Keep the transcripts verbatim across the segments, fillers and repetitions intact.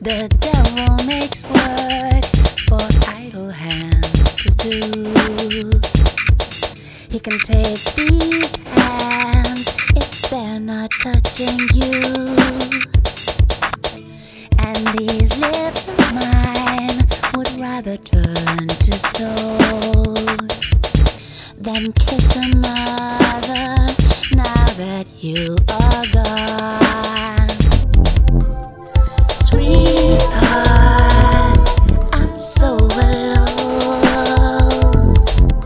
The devil makes work for idle hands to do. He can take these hands if they're not touching you. And these lips of mine would rather turn to stone than kiss another now that you are gone. Sweetheart, I'm so alone.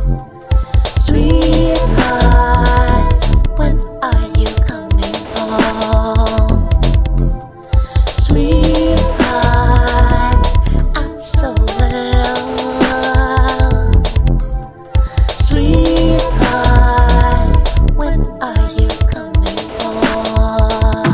Sweetheart, when are you coming home? Sweetheart, I'm so alone. Sweetheart, when are you coming home?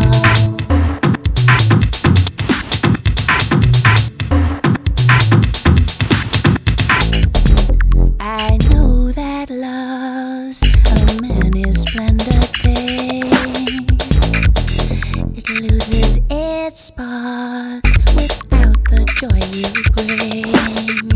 I know that love's a many splendid thing. It loses its spark without the joy you bring.